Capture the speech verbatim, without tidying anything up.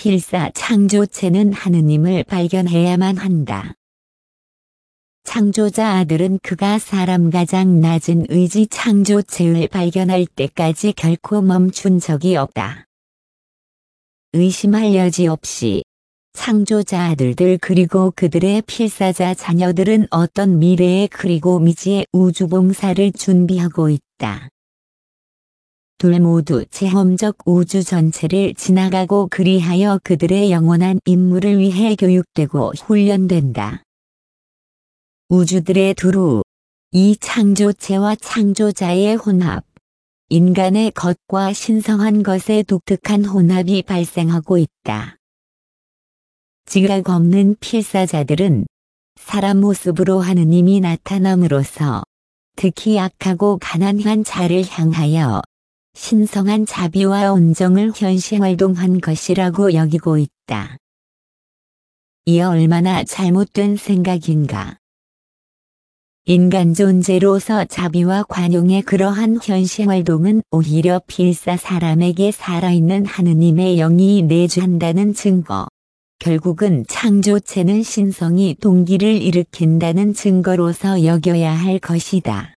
필사 창조체는 하느님을 발견해야만 한다. 창조자 아들은 그가 사람 가장 낮은 의지 창조체를 발견할 때까지 결코 멈춘 적이 없다. 의심할 여지 없이 창조자 아들들 그리고 그들의 필사자 자녀들은 어떤 미래의 그리고 미지의 우주봉사를 준비하고 있다. 둘 모두 체험적 우주 전체를 지나가고 그리하여 그들의 영원한 임무를 위해 교육되고 훈련된다. 우주들의 두루, 이 창조체와 창조자의 혼합, 인간의 것과 신성한 것의 독특한 혼합이 발생하고 있다. 지각 없는 필사자들은 사람 모습으로 하느님이 나타남으로써 특히 약하고 가난한 자를 향하여 신성한 자비와 온정을 현시활동한 것이라고 여기고 있다. 이 얼마나 잘못된 생각인가. 인간 존재로서 자비와 관용의 그러한 현시활동은 오히려 필사 사람에게 살아있는 하느님의 영이 내주한다는 증거. 결국은 창조체는 신성이 동기를 일으킨다는 증거로서 여겨야 할 것이다.